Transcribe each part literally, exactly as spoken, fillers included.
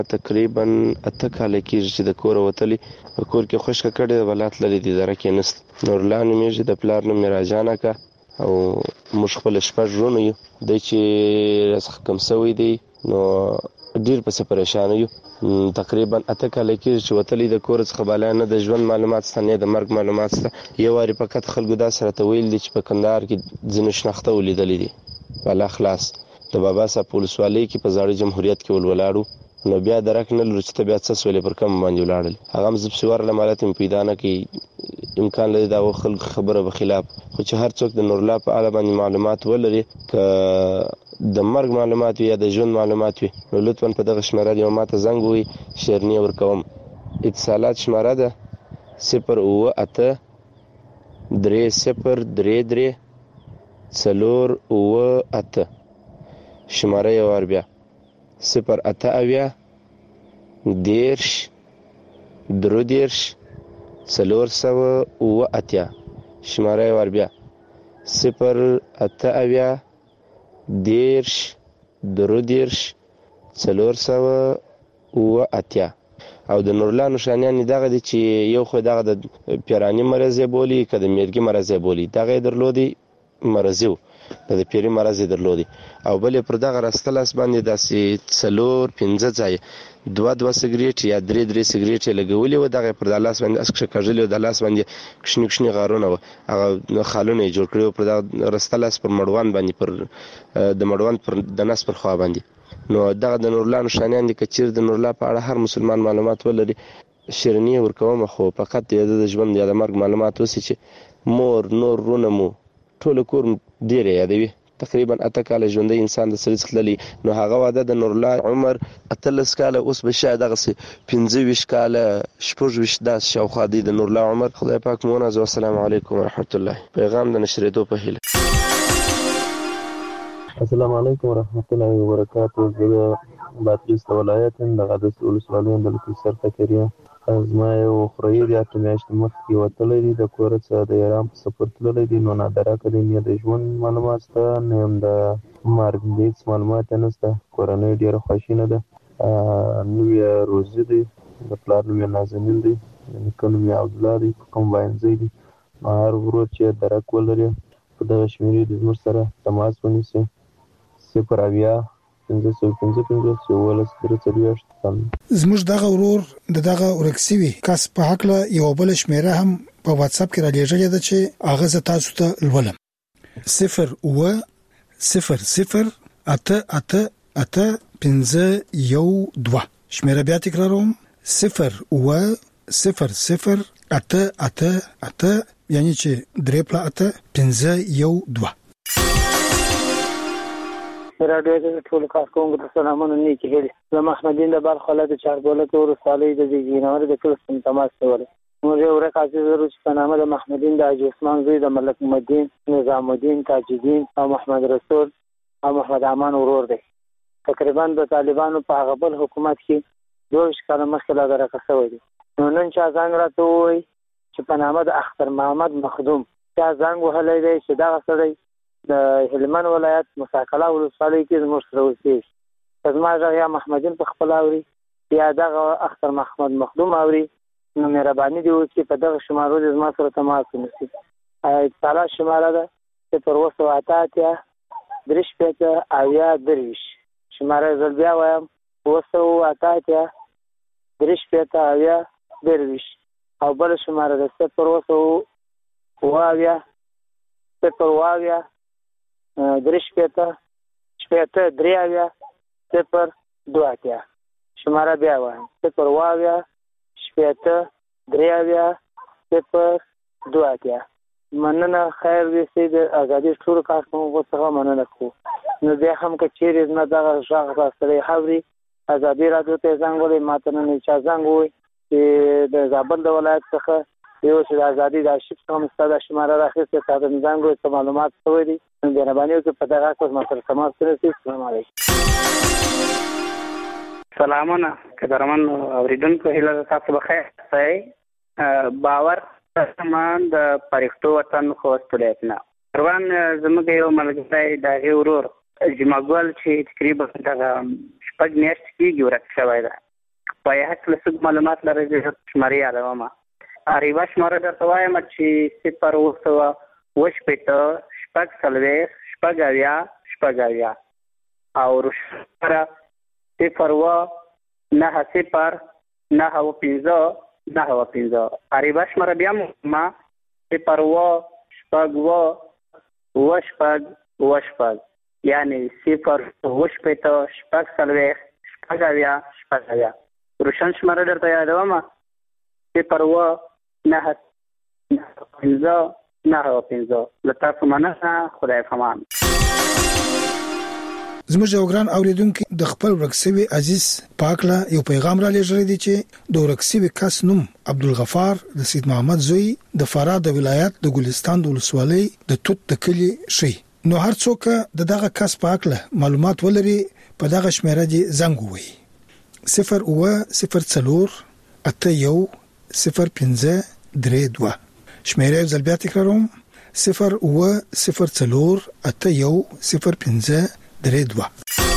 تقریبا اته کاله کېږي چې د کوره وتلی، په کور کې خوشکه کړې ده، بلا تللې دي دره کې نسته. نورالله نومېږي، د پلار نوم یې راجان اکا، او موږ خپل شپږ وروڼه یو. دی چې راڅخه کم شوی دی نو ډېر پسې پریشانه یو. تقریبا اته کاله کېږي چې وتلی د کور څخه، بالا نه د ژوند معلومات شته نه د مرګ معلومات شته. یو وارې فقط خلکو داسې راته ویل دي چې په کندهار کې ځینو شناخته ولیدلی دي، بالا خلاص د بابا صاحب په ولسوالۍ کې په زاړه جمهوریت کې ولولاړو. نو بیا درک نه لرو چې ته بیا څه سولې پر کم باندې ولاړل. هغه هم زه پسې ورغلم، حالت مې پیدا نه کوي، امکان لري د هغو خلکو خبره به خلاف. خو چې هر څوک د نورالله په اړه باندې معلومات ولري، که د مرګ معلومات وي یا د ژوند معلومات وي، نو لطفا په دغه شمېره یو ماته زنګ ووهئ، شیرني ورکوم. اتصالات شمېره ده صفر اوه اته درې صفر درې درې څلور اوه اته. شمېره یې وار بیا صفر اته اویا دېرش درې دېرش څلور سوه اوه اتیا. شمېره یې وار بیا صفر اته اویا دېرش درې دېرش څلور سوه اوه اتیا. او د نورالله نښانیان یې دغه دي چې یو خو دغه د پیراني مرض یې بولي، که د میرګي مرض یې بولي، دغه یې درلودی مرضي و، د پیري مرض یې درلودی. او بل یې پر دغه راسته لاس باندې داسې څلور پنځه ځایه دوه دوه سګرېټ یا درې درې سګرېټ یې لګولي وو، دغه یې پر دا لاس باندې داسې کښکږلي وو، د لاس باندې کوچني کوچني غارونه وو، هغه خالونه یې جوړ کړي وو پر دغه راسته لاس پر مړوند باندې، پر د مړوند پر د نس پر خوا باندې. نو دغه د نورالله نښانیان دي. که چېرې د نورالله په اړه هر مسلمان معلومات ولري، شیرني یې ورکوم، خو فقط د د ژوند یا د مرګ معلومات اوسي چې مور نور وروڼه مو ټول کور ډېر یې یادوي. تقریبا اته کاله ژوندی انسان د سړي څخه تللی، نو هغه واده د نورالله عمر اتلس کاله، اوس به شاید دغسې پنځه ویشت کاله شپږ ویشت داسې شاوخوا دی د نورالله عمر. خدای پاک مو ونازو. السلام علیکم ورحمت الله. پیغام د نشرېدو په هیله. السلام علیکم ورحمت الله وبرکاتو. زه د بادغیس د ولایت یم، د قادس ولسوالۍ یم، د لطفسر فقیر یم. زما یو خوریی دی، اته میاشتې مخکې وتلی دی د کوره څخه، د ایران په سفر تللی دی. نو نادرکه دی، نه د ژوند معلومات شته، نه هم د مرګ هېڅ معلومات یې نشته. کورنۍ ډېره خواشینه ده. نوم یې روزي دی، د پلار نوم یې نازنین دی، د نیکه نوم یې عبدالله دی، په کوم باینځی دی. نو هر ورور چې درک ولري په دغه شمېرې د زموږ سره تماس ونیسي. صفر اویا پنځه سوه پنځه پنځوس یولس درې څلوېښت. زموږ دغه ورور د دغه ورک شوي کس په هکله یوه بله شمېره هم په واتساپ کې رالیږلې ده چې هغه زه تاسو ته لولم. صفر اوه صفر صفر اته اته اته پنځه یو دوه. شمېره بیا تکراروم، صفر اوه صفر صفر اته اته اته، یعنی چې درې پله اته پنځه یو دوه. راډیو د ټولو کارکوونکو ته سلامونه نیکې هیلې. زه محمدین د بلخ ولایت د چاربولک ولسوالۍ د زیږېنور د کلي څخه تماس کولی. موږ یو ورک عزیز لرو چې په نامه د محمدین د حاجي عثمان زوی د ملک محمدین، نظام الدین، تاج الدین او محمد رسول او محمد امان ورور دی. تقریبا د طالبانو په هغه بل حکومت کې دوه ویشت کاله مخکې لا درکه شوی دی. نو نن چا زنګ راته ووایي چې په نامه د اختر محمد مخدوم چا زنګ وهلی دی چې دغه سړی د هلمند ولایت مساکله ولسوالۍ کې زموږ سره اوسېږي. که زما غږ یا محمدین په خپله اوري یا دغه اختر محمد مخدوم اوري، نو مهرباني دې وکړي په دغه شمارو دې زما سره تماس ونیسي. اتصالات شماره ده صفر اوه سوه اته اتیا درې شپېته اویا درویشت. شماره یې زه بیا وایم، اوه سوه اته اتیا درې شپېته اویا درویشت. او بله شماره ده صفر اوه سوه اوه اویا صفر اوه اویا درې شپېته شپېته درې اویا صفر دوه اتیا. شماره بیا وایم، صفر اوه اویا شپېته درې اویا صفر دوه اتیا. مننه. خیر ویسي د ازادي ټولو کارکوونکو څخه مننه کوو. نو بیا هم که چیرې زما دغه غږ راستلی اوري، ازادي راډیو ته یې زنګ ووهئ. ما ته نن چا زنګ ووایي چې د زابل د ولایت څخه یو چې د ازادي د آرشیف څخه مې ستا دا شماره راخیستې، تا ته مې زنګ ووایي څه معلومات شوی دي. نو مهرباني وکړئ په دغه اساس ما سره تماس ونیسئ. السلام علیکم. سلامونه قدرمن اورېدونکو، هیله ده تاسو بخیر اوسئ. باور سامان د پرښتو وطن خوست ولایت نه روان زموږ یو ملګری د هغې ورور جمعه ګل چې تقریبا دغه شپږ میاشتې کېږي ورک شوی ده. په هکله څه معلومات لرئ چې شمارې یادومه. اریبه شماره درته وایم چې صفر اوه سوه اوه شپېته شپږ څلوېښت شپږ اویا شپږ اویا او روشماره صفر اوه نهه صفر نهه اوه پنځه نهه اوه پنځه. اریبه شماره بیا ما صفر اوه شپږ اوه اوه شپږ اوه شپږ یعنې صفر اوه شپېته شپږ څلوېښت شپږ اویا شپږ اویا. روشن شماره درته یادومه صفر اوه نهه نهه پنځه نهه اوه پنځه. له تاسو مننه. خدای پامان. زموږ یو ګران اوریدونکو د خپل ورکسوي عزیز پاکله یو پیغام را لېږلی دی چې د ورکسوي کس نوم عبدالغفار د سید محمد زوی د فراه د ولایت د ګلستان د ولسوالۍ د توت د کلي شي. نو هر څوک د دغه کس پاکله معلومات ولري په دغه شمیره دی زنګ ووهي صفر اوه صفر څلور اته یو صفر پنځه درې دوه. شمیره ځل بیا تکراروم صفر اوه صفر څلور اته یو صفر پنځه درې دوه.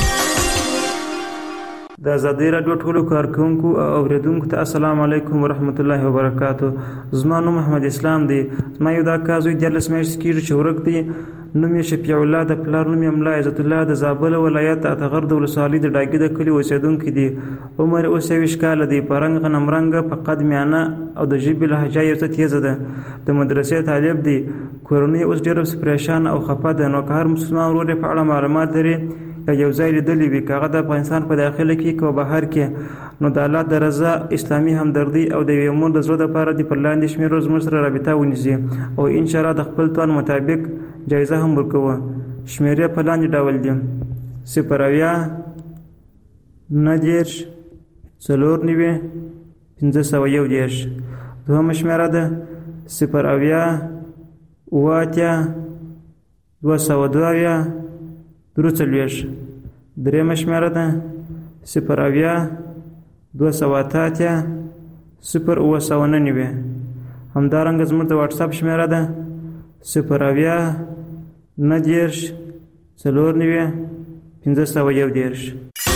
د ازادي راډیو ټولو کارکونکو او اوریدونکو ته السلام علیکم ورحمت الله وبرکاتو. زما نوم محمد اسلام دی. زما یو دا کازوی دیارلس میاشتې کېږي چې ورک دی. نوم یې شفیع الله د پلار نوم یې ملا عزت الله د زابل ولایت اتغر د ولسوالۍ د ډاګي د کلي اوسېدونکی دی. عمر اوس یویشت کاله دی. په رنګ غنم رنګه په قد میانه او د ژبې لهجه یې څه تیزه ده. د مدرسې طالب دی. کورنۍ اوس ډېره پریشان او خفه ده. نو که هر مسلمان ورور یې په اړه معلومات لري یا یو ځای لیدلی وي که هغه د افغانستان په داخله کې که بهر کې نو د الله د رضا اسلامي همدردي او د یوې مور د زړه دپاره دې پر لاندې شمېرو زموږ سره رابطه ونیسي او انشاءالله د خپل توان مطابق جایزه هم ورکوه. شمېرې په لاندې ډول دي: صفر اویا نهه دېرش څلور نوي پنځه سوه یو دېرش. دوهمه شمېره ده صفر اویا اوه اتیا دوه سوه دوه اویا درې څلوېښت. درېیمه شمېره ده صفر اویا دوه سوه اته اتیا صفر اوه سوه نهه نوي. همدارنګه زموږ د واټساپ شمېره ده صفر اویا نهه دېرش څلور نوي پنځه سوه یو دېرش.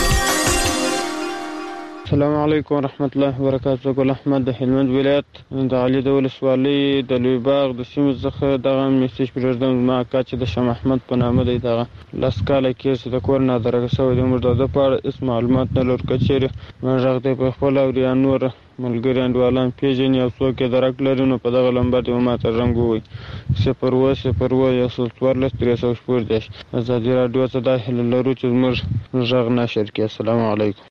السلام علیکم ورحمت الله وبرکاتو. ګل احمد د هلمند ولایت د علي د ولسوالۍ د لوی باغ د سیمې څخه دغه میسج پرېږدم. زما اکا چې د شاه محمد په نامه دی دغه لس کاله کېږي چې د کور نه درګه شوی دی. موږ د ده په اړه هېڅ معلومات نه لرو. که چېرې ما غږ دی په خپل اوري یا نور ملګري انډیوالان پېژني او څوک یې درک لري نو په دغه لمبر دې ما ته رنګ ووایي صفر اوه صفر اوه یو سل څوارلس درې سوه شپږ دېرش. ازادي راډیو ته دا هیله لرو چې زموږ غږ نشر کړي. السلام علیکم.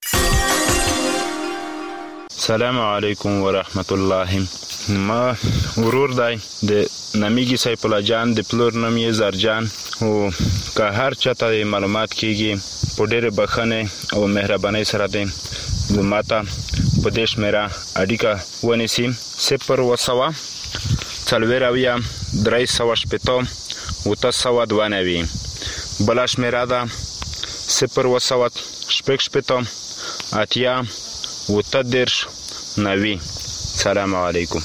السلام علیکم ورحمت الله. ما ورور دی د نامیږي سیف الله جان د پلور نوم یې زرجان او که هر چاته معلومات کیږي په ډېرې بښنې او مهربانۍ سره دی ما ته په دې شمېره اړیکه ونیسي صفر اوه سوه څلوېښت اویا درې سوه شپېته اوته سوه دوه نوي. بله شمېره ده صفر اوه سوه شپږ شپېته اتیا اوته دېرش نوي. سلام علیکم.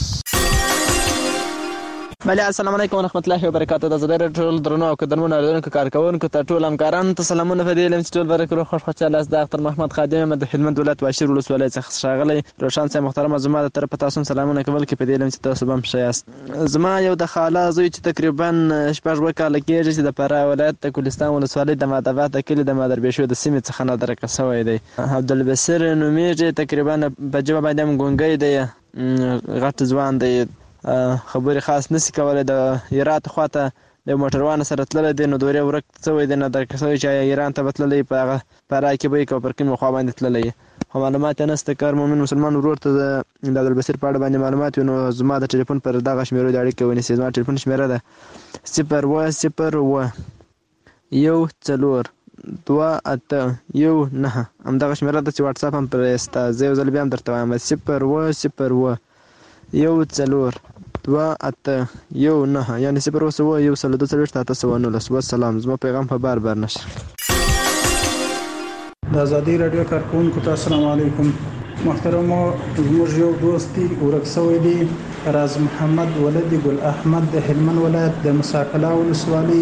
بله السلام علیکم ورحمت الله وبرکاتو. د ازادي راډیو ټول درنو او قدرمنو اوریدونکو کارکوونکو ته ټول همکارانو ته سلامونه. په دې علم چې ټول برکرو خوش خوشحاله است. د اختر محمد خادم یم د هلمند ولایت واشیر ولسوالۍ څخه ښاغلی روشن صاحب محترمه زما د طرفه تاسو سلامونه کول کې په دې علم چې تاسو به هم ښه یاست. زما یو د خاله زوی چې تقریبا شپږ اووه کاله کېږي چې د فراه ولایت د ګلستان ولسوالۍ د مادبات د کلي د مادربېشو د سیمې څخه نادرکه شوی دی. عبدالبصیر نومیږي. تقریبا په ژبه باندې هم ګونګی دی. غټ ځوان دی. خبرې خاص نسی کولی. د هرات خواته د موټروان سره تللی دی نو دورې ورک شوی دی نادرکه شوی چې ایران ته به تللی په هغه فراه کې به یې که پر کومې خوا باندې تللی خو معلومات یې نشته. که هر مومن مسلمان ورور ته د عبدالبصیر په اړه باندې معلومات وي نو زما د ټلیفون پر دغه شمېرو د اړیکه ونیسي. زما ټلیفون شمېره ده صفر اوه صفر اوه یو څلور دوه اته یو نهه. همدغه شمېره ده چې واټساپ هم پرې سته. زه یو ځل بیا هم درته وایم صفر اوه صفر اوه یو څلور دوه اته یو نهه یعنې صفر اوه سوه یو سل دوه څلوېښت اته سوه نولس. وسلام. زما پیغام په بار بار نشر. د ازادي راډیو کارکوونکو ته السلام علیکم. محترمو زموږ یو دوست دی ورک شوی دی راز محمد ولد ګل احمد د هلمند ولایت د مساکلا ولسوالۍ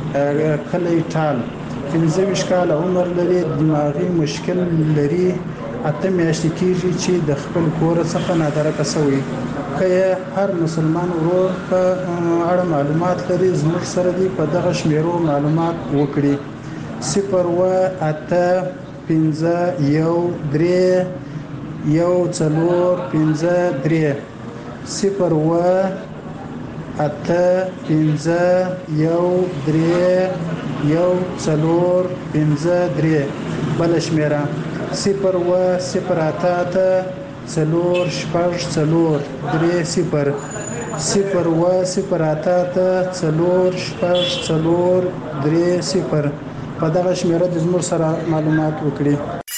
کلی ټال. پنځه ویشت کاله عمر لري. دماغي مشکل لري اته میاشتې کېږي چې د خپل کور څخه نادرکه شوی. که هر مسلمان ورور په اړه معلومات لري زموږ سره دی په دغه شمیرو معلومات وکړي. صفر و اته پنځه یو درې یو څلور پنځه درې صفر و اته پنځه یو درې یو څلور پنځه درې. بل شمیره صفر و صفر اته اته څلور شپږ څلور درې صفر صفر و صفر اته اته څلور شپږ څلور درې صفر. په دغه شمیره د زموږ سره معلومات وکړي.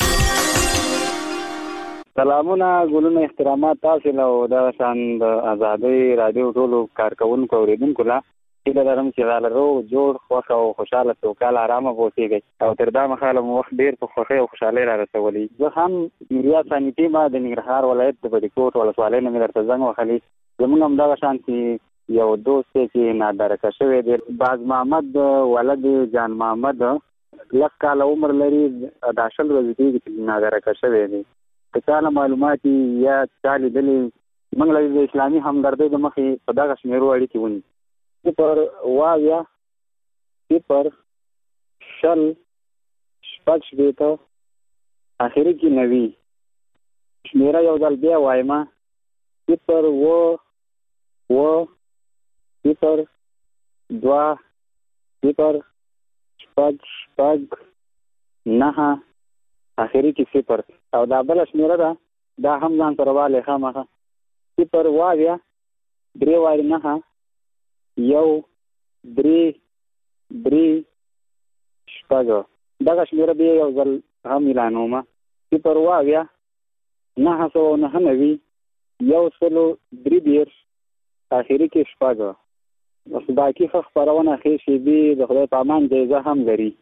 سلامونه ګلونه احترامات تاسو له دا شان د آزادۍ رادیو ټولو کارکونکو اوریدونکو لا چې لرم چې غالرو جوړ خوښ او خوشاله سوکاله آرامه اوسئ او تر دا مخاله مو وخت ډیر په خوښۍ او خوشحالۍ را رسولي. زه هم نوریا ثانیتي ما د ننګرهار ولایت د بډیکوټ ولسوالۍ نه مې درته زنګ وهلی. زموږ همدغه شان چې یو دوست چې نادرکه شوی دی باز محمد ولد جان محمد لس کاله عمر لري دا شل ورځې کېږي چې نادرکه شوی دی. که چا نه معلومات یا چا لیدلي موږ له د اسلامي همدردۍ د مخې په دغه شمیرو اړیکې ونیسو. صفر اویا صفر شل شپږ شپېته اخري کې نوي شمیره یو ځل بیا وایم صفر اوه اوه صفر دوه صفر شپږ شپږ نهه اخري کې صفر او دا بل شمیره ده دا هم ځان سره والی خامخه صفر اویا درې وارې نهه یو درې درې شپږ. دغه شمیره بیا یو ځل هم اعلانوم صفر اویا نهه سوه نهه نوي یو سلو درې دېرش اخري کې شپږ. بس باقي ښه خپرونه ښې شیبې د خدای په امان جایزه هم لري.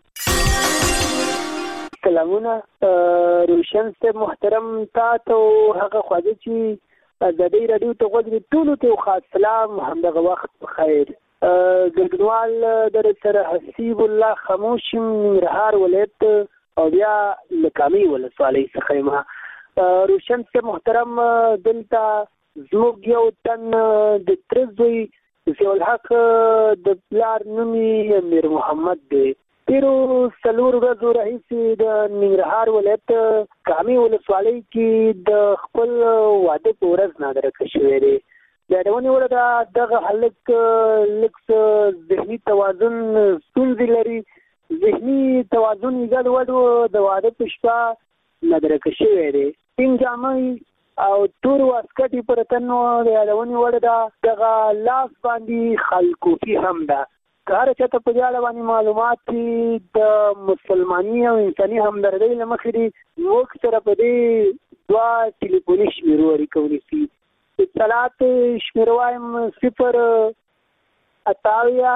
سلامونه روشن صاحب محترم تا ته هغه خواږه چې آزادۍ راډیو ته غوږ دي ټولو ته خاص سلام همدغه وخت بخیر. ګډونوال در سره حسیب الله خاموش ننګرهار ولایت او بیا له کامې ولسوالۍ څخه یم. روشن صاحب محترم دلته زموږ یو تن د تره زوی ضیاءالحق د پلار نوم یې امیر محمد دی. تیرو څلور ورځو راهیسې د ننګرهار ولایت کامې ولسوالۍ کې د خپل واده په ورځ نادرکه شوی دی. د یادونې وړ ده دغه هلک لږ ذهني توازن ستونزې لري. ذهني توازن یې ګډوډ و. د واده په شپه نادرکه شوی دی. سپین جامې او تور واسکټ یې پر تن و. د یادونې وړ ده دغه لاس باندې خلکوفي هم ده. که هر چاته په دې اړه باندې معلومات د مسلماني او انساني همدردۍ له مخې دي موږ سره په دې دوه ټلیفوني شمیرو اړیکه ونیسي. اتصالات شمیره وایم صفر اته اویا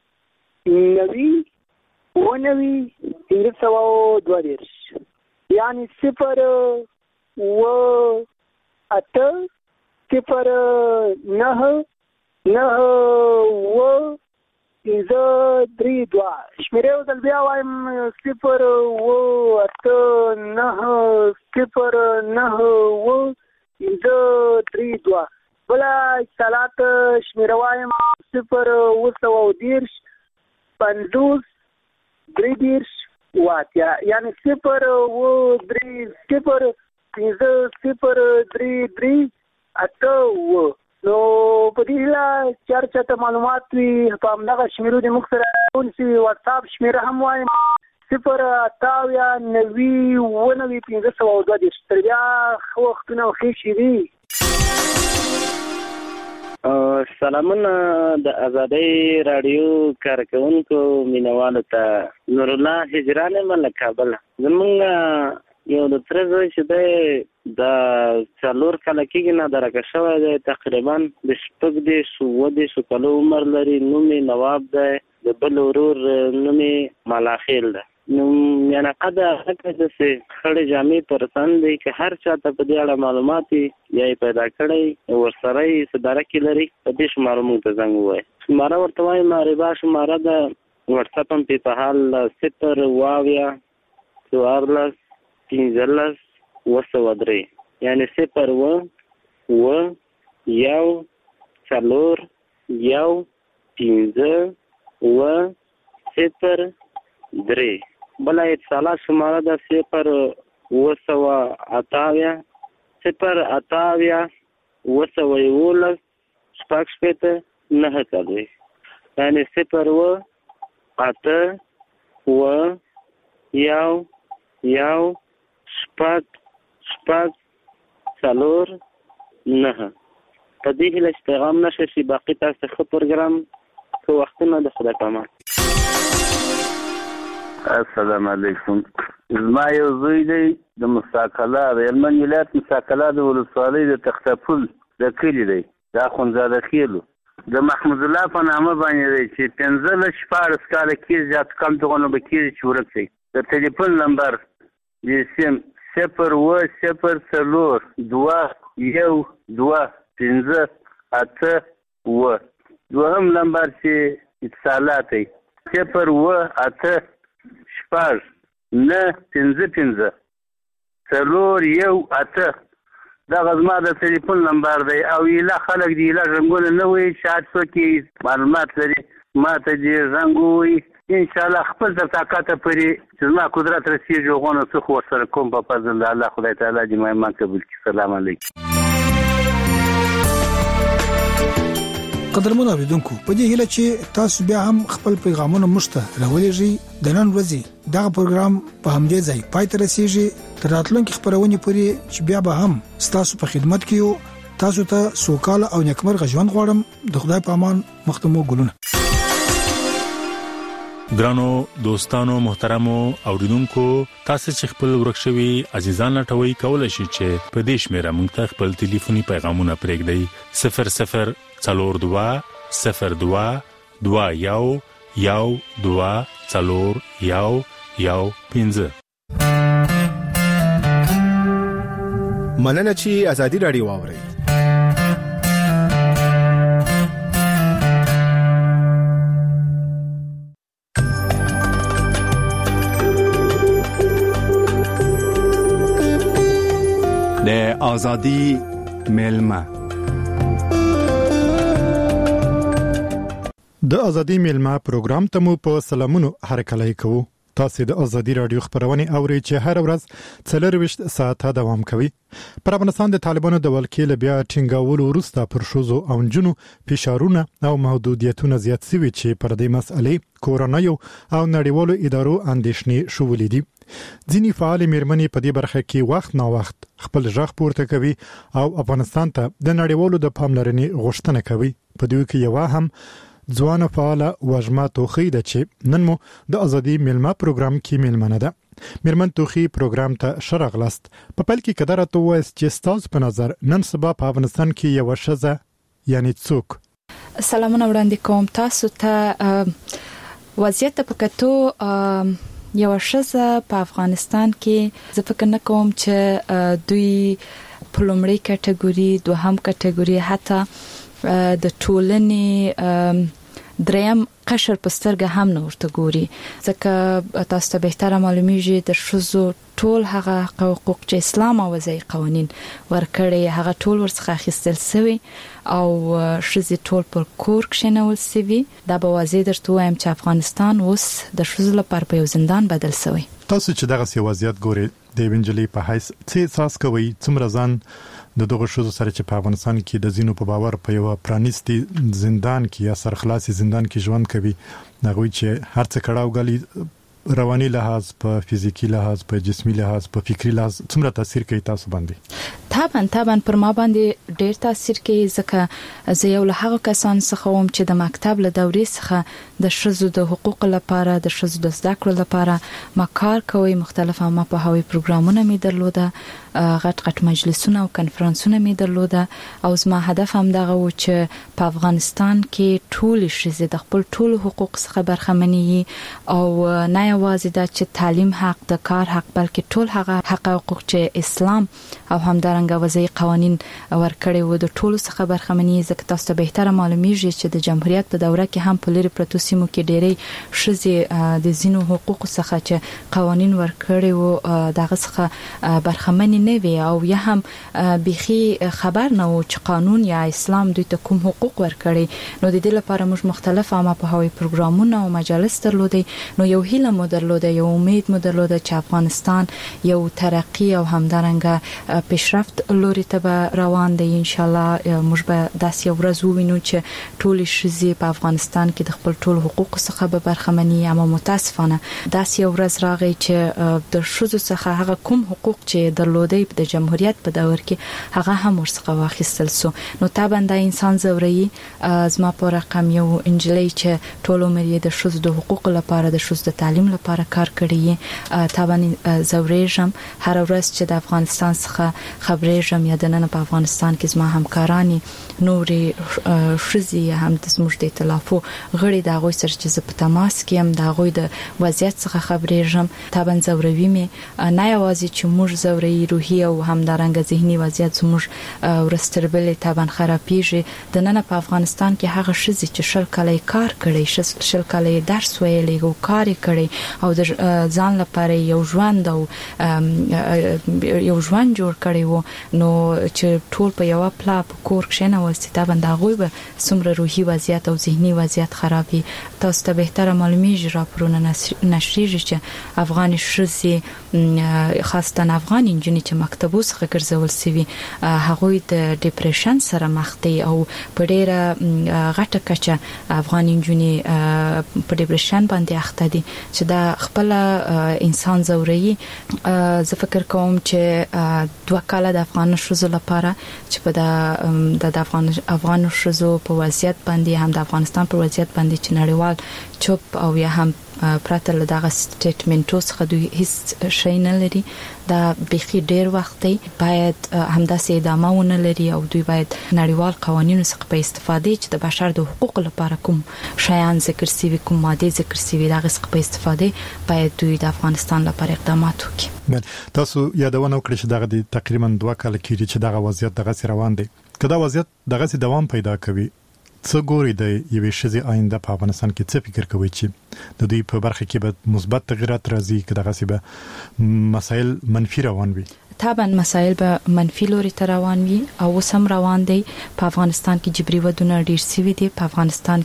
نوي اووه نوي پنځه سوه دوه دېرش یعنې صفر اووه اته صفر نهه نهه اووه پنځه درې دوه. شمیرې یو ځل بیا وایم صفر اووه اته نهه صفر نهه اووه پنځه درې دوه. بله اتصالات شمیره وایم صفر اووه سوه دېرش پنځوس درې دېرش اووه اتیا یعنې صفر اووه درې صفر پنځه صفر درې درې اته اووه. نو په دې هیله چې هر چاته معلومات وي په همدغه شمیرو د موږ سره ونیسي. واتساپ شمیره هم وایم صفر اته اویا نوي اووه نوي پنځه سوه دوه دېرش. تر بیا ښه وختونه او ښې شېبې. سلامونه د آزادۍ راډیو کارکونکو مینوالو ته نور الله هجران یم له کابله. زمونږ یو د تره زوی چې دی د څلور کاله کېږي نادرکه شوی دی. تقریبا د شپږ دېرش اووه دېرشو کالو عمر لري. نوم یې نواب دی. د بل ورور نوم یې ملاخیل دی. نو میانقه د هغه داسې خړې جامې پر تن دی. که هر چاته په دې اړه معلومات یا یې پیدا کړی ورسره یې څه درکې لري په دې شماره موږ ته زنګ ووایي. شماره ورته وایم معربه شماره ده. وټساپ هم په حال صفر اوه اویا څوارلس پنځلس وسو درې یعنی صفر و و یو څلور یو پنځه و صفر درې بل اتصالات شماره ده صفر وسو اتاویا صفر اتاویا وسو یولس شپږ شپېته نهه څلوېښت یعنی صفر و اته و یو یو شپږ شپږ څلور نه په دې هیله چې پیغام نشه شي باقي تاسو ښه پروګرام ښه وختونه د خدای په امان. السلام علیکم. زما یو زوی دی د مستقله د هلمند ولایت مستقله د ولسوالۍ د تختپل د کلي دی د اخندزاده خیلو د محمود الله په نامه باندې دی چې پنځلس شپاړس کاله کېږي زیات کم دغونه به کېږي چې ورک دی. د تلیفون نمبر د سیم صفر و صفر څلور دوه یو دوه پنځه اته و. دوهم نمبر چې اتصالات دی صفر و اته شپږ نه پنځه پنځه څلور یو اته. دغه زما د تلیفون نمبر دی او ایله خلک دی ایله رنګونه نه وایي چې هر څوک معلومات لري ما ته دې رنګ ووایي انشاءالله خپل تر طاقته پورې چې زما قدرت رسېږي هغونه څه خو ورسره کوم په فضل د الله خدای تعالی دې ما ایمان قبول کړي. سلام علیکم. قدرمن اوریدونکو په دې هیله چې تاسو بیا هم خپل پیغامونه مشته راولېږئ. د نن ورځې دغه پروګرام په همدې ځای پای ته رسیږي. تر راتلونکي خبرونې پورې چې بیا به هم ستاسو په خدمت کې یو. تاسو ته سوکاله او نیکمرغه ژوند غواړم. د خدای په امان. مختمو ګلونه. ګرانو دوستانو محترمو اوریدونکو تاسو چې خپل ورکشوي عزیزان لټوي کولای شئ چې په دې شمیره موږ ته خپل ټلیفوني پیغامونه پرېږدئ صفر صفر څلور دوه صفر دوه دوه یو یو دوه څلور یو یو پنځه. مننه چې ازادي رادیو واوري. د ازادي میلمه د ازادي میلمه پروګرام ته مو په سلامونو هرکلی کوو. تاسو د ازادي رادیو خبرونه اورئ چې هر ورځ څلرويشت ساعته دوام کوي. پر افغانستان د طالبانو د ولکې له بیا ټینګاولو وروسته پر شوزو او جنو فشارونه او محدودیتونه زیات شوي چې پر دې مسئلې کورونایو او نړیوالو ادارو اندېښنې شولې دي. ځینی فعال میرمنې په دې برخه کې وخت نا وخت خپل ژغ پورته کوي او افغانستان ته د نړیوالو د پاملرنې غوښتنه کوي. په دې کې یو هم ځوان فعال وژما توخی د چې نن مو د ازادي میلمه پروګرام کې میلمنه ده. میرمن توخی پروګرام ته شرغلست په پل کې قدرت وایس چې تاسو په نظر نن سبا په افغانستان کې یو شزه یعنی څوک. سلامونه وړاندې کوم تاسو ته. وضعیت په کتو یو شزه په افغانستان کې زه فکر نه کوم چې دوی په لومړی کټګوري دوهم کټګوري حتی د ټولنې دریم قشر په سترګه هم نه ورته ګوري. ځکه تاسو ته بهتره معلومیږي د شذو ټول هغه حقوق چې اسلام او وضعي قوانين ورکړي هغه ټول ورڅخه اخیستل شوی او شذي ټول پر کور کې نه ولسوي. دا به واضح درته وایم چې افغانستان اوس د شذو لپاره په یو زندان بدل شوی. تاسو چې دغه سی وضعیت ګوري د وینجلی په حیث څه احساس کوي څومره ځان د دغه شوزو سره چې په افغانستان کې د زینو په باور په یو پرانیستي زندان کې یا سرخلاصي زندان کې ژوند کوي نغوي چې هر څه کړهو غلي رواني لحاظ په فزیکی لحاظ په جسمي لحاظ په فکری لحاظ څومره تاثیر کوي تاسو باندې؟ طبعا طبعا پر ما باندې ډېر تاثیر کوي ځکه زه یو له هغه کسان څخه وم چې د مکتب له دورې څخه د شذو د حقوق لپاره د شذو د زده کړو لپاره ما کار کوي. مختلفه ما په هوی پروګرامونه می درلوده غټ غټ مجلسونه او کنفرانسونه می درلوده او زما هدف هم دغه و چې په افغانستان کې ټول شذې د خپل ټول حقوق څخه برخمنې او نه یوازې د چې تعلیم حق د کار حق بلکې ټول هغه حقوق چې اسلام او همدارنګه وضعي قوانين ورکړي وو د ټول څخه برخمنې. ځکه تاسو ته بهتره معلومیږي چې د جمهوریت په دوره کې هم په لری پروتو سیمو کې ډېری شذې د زینو حقوق څخه چې قوانين ورکړي وو دغه څخه برخمنې نه وي او یا هم بيخي خبر نه و چې قانون یا اسلام دوی ته کوم حقوق ورکړي نو د دې لپاره موږ مختلف عامه پوهاوی پروګرامونه او مجالس درلودي نو یو هیله مو درلوده یو امید مو درلوده چې افغانستان یو ترقی او همدارنګه پیشرفت لوري ته روان دی ان شاء الله موږ به داسې یو ورځ ووینو چې ټول شزي په افغانستان کې د خپل ټول حقوق څخه به برخمني اما متاسفانه داسې یو ورځ راغی چې د شذو څخه هغه کوم حقوق چې درلودي د جمهوریت په دور کې هغه هم ورڅخه واخیستل سو نو تابند انسان زوري زما په رقم یو انجلۍ چې ټول عمر یې د شذو د حقوق لپاره د شذو د تعلیم لپاره کار کړی تابند زوريجم هر ورځ چې د افغانستان څخه خبرېجم یا د نن په افغانستان کې زما همکارانی نورې شذي هم د زموږ د ائتلافو غړي د غوي سره چې په تماس کې هم د غوي د وضعیت څخه خبرېږم تابن زوروي مې نه یوازې چې موږ زوري روحي او همدارنګه ذهني وضعیت زموږ ورستربلې تابن خرابېږي د نن په افغانستان کې هغه شذي چې شل کال کار کړي شل کال درس ویلې او کار کړي او د ځان لپاره یو ژوند او یو ژوند جوړ کړي وو نو چې ټول په یو پلا په کور کې نه وسیته باندې غوي به سمره روحي وضعیت او ذهني وضعیت خرابي تاسو ته بهتره معلومیږي راپورونه نشریږي چې افغان شذي خاصه افغان انجنیر چې مکتبو څخه ګرځول سوي هغوی د ډیپریشن سره مخ دي او په ډیره غټه کچه افغان انجنیر په ډیپریشن باندې اخته دي چې دا خپل انسان زوري زه فکر کوم چې دوه کاله د افغان شذو لپاره چې په د افغان افغان شذو په وضعیت باندې هم د افغانستان په وضعیت باندې چې نړیوال چوپ او یا هم پراته له دغه سټیټمنټو څخه دوی هیڅ شي نه لري دا بيخي ډیر وخت دی باید همداسې ادامه ونه لري او دوی باید نړیوال قوانینو څخه په استفاده چې د بشر د حقوقو لپاره کوم شیان ذکر سوي کوم ماده ذکر سوي دغه څخه په استفاده باید دوی د افغانستان لپاره اقدامات وکړي. بل تاسو یادونه وکړئ چې دغه تقریبا دوه کال کېږي چې دغه وضعیت دغه روان دی کله وضعیت دغه دوام پیدا کوي څه ګوري د یوې شذي آینده په افغانستان کې څه فکر کوي چې د دوی په برخه کې به مثبت تغیرات راځي که دغه څه به مسایل منفي روان وي طبعا مسایل به منفي لوري ته روان وي او سم روان دي په افغانستان کې جبري ودونه ډیر سوي دي په افغانستان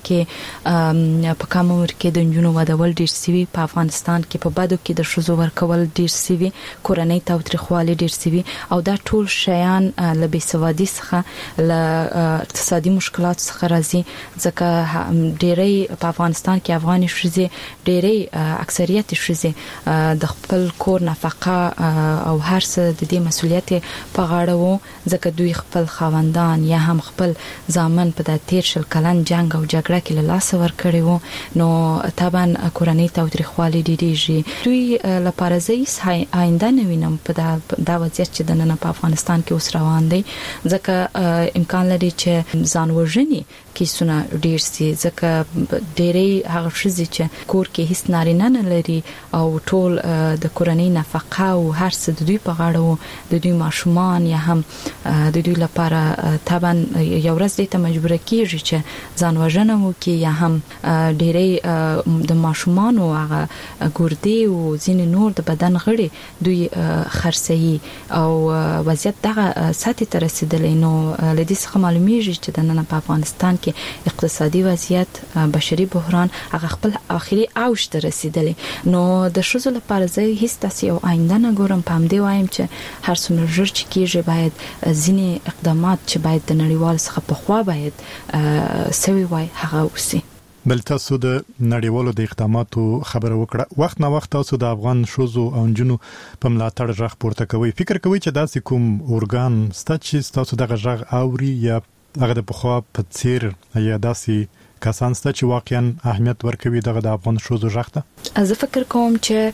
کې په کوم عمر کې د جنونو ودول ډیر سوي په افغانستان کې په بدو کې د شذو ورکول ډیر سوي کورنۍ تاوتریخوالي ډیر سوي او دا ټول شیان له بېسوادي څخه له اقتصادي مشکلات څخه راځي ځکه ډیری په افغانستان کې افغاني شذي ډیری اکثریت شذي د خپل کور نفقه او هر څه د دې مسولیت په غاړه وو ځکه دوی خپل خاوندان یا هم خپل ځامن په د تیر شل کلن جنگ او جګړه کې له لاس ور کړی وو نو طبعا کورنۍ تاوتریخوالي ډیریږي دوی لپاره زه آینده نه وینم په دا وضعیت چې د نن په افغانستان کې اوس روان دی ځکه امکان لري چې ځان وژني کیسونه ډیر سي ځکه ډیری هغه شذي چې کور کې هیڅ نارینه نه لري او ټول د کورنۍ نفقه او هر څه د دوی په غاړه د دوی ماشومان یا هم د دوی لپاره طبعا یو ورځ دې ته مجبور کیږي چې ځان وژنه وکړي یا هم ډیری د ماشومان او هغه ګردې او ځین نور د بدن غړي دوی خرڅي او وضعیت دغه ساتي تر رسیدلې نو لدې څخه معلومیږي چې د نن په افغانستان کې اقتصادي وضعیت بشري بحران هغه خپل اخري اوج ته رسیدلې نو د شذو لپاره زه هیڅ تاسو یو آینده نه ګورم په همدې وایم چې هر څومره ژر چې کېږي باید ځینې اقدامات چې باید د نړیوال څخه په خوا باید سوي وای هغه وسی. بل تاسو د نړیوالو د اقداماتو خبره وکړه وخت نه وخت تاسو د افغان شوزو او جنونو په ملاتړ ژغ پورته کوي فکر کوي چې داسې کوم اورګان ستاسو تاسو دغه ژغ اوري یا هغه د پخوا په څیر یا داسې کسان ست چې واقعا اهمیت ورکوي دغه د افغان شوزو ژغ ته زه فکر کوم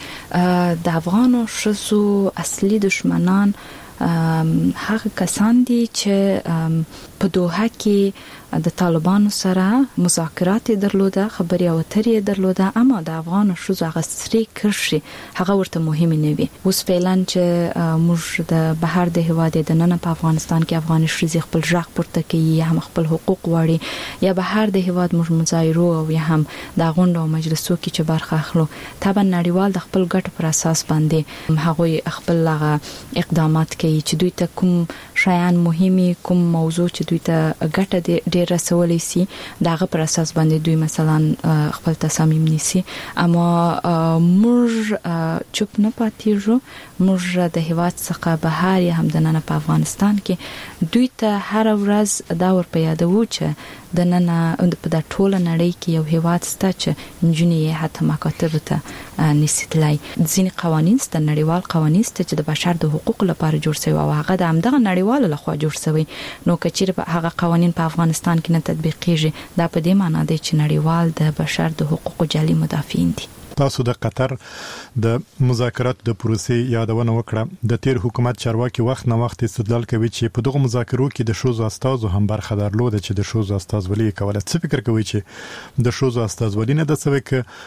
چې د افغان شوزو اصلي دشمنان هغه کسان دي چې په دوحه کې د طالبانو سره مذاکرات درلوده خبري او اترې درلوده اما د افغان شوزو هغه سری کرشي هغه ورته مهم نه وي اوس فعلا چې موږ د بهر د هواد د نن په افغانستان کې افغان شوزي خپل ژغ پورته کوي هم خپل حقوق غواړي یا بهر د هواد موږ مظاهرو او یا هم د غونډو او مجلسو کې چې برخه اخلو طبعا نړیوال د خپل ګټ پر اساس باندې هغه خپل اقدامات کوي چې دوی ته کوم شایان مهمي کوم موضوع چې دوی ته ګټه ډیر رسولې سي داغه پر اساس باندې دوی مثلا خپل تصامیم نیسي اما موږ چوپ نه پاتېږو موږ د هیواد څخه بهر یا هم د نن په افغانستان کې دوی ته هر ورځ دا ور په یادو چې د نن په د ټوله نړۍ کې یو هیواد ستا چې انجنیری حتی مکاتب ته نسیتلای ځینې قوانین ست نړیوال قوانین ست چې د بشر د حقوقو لپاره جوړ شوی او هغه د همدغه نړیوال لخوا جوړ شوی نو کچېر هغه قوانین په افغانستان کې نه تطبیق کیږي دا په دې معنی دی چې نړیوال د بشر د حقوقو جالي مدافعین دي تاسو د قطر د مذاکرات د پروسې یادونه وکړه د تیر حکومت چارواکي وخت نه وخت استدلال کوي چې په دغه مذاکرو کې د شوزو استازو هم برخه درلوده چې د شوزو استازولي کوله څه فکر کوي چې د شوزو استازولي نه د سوي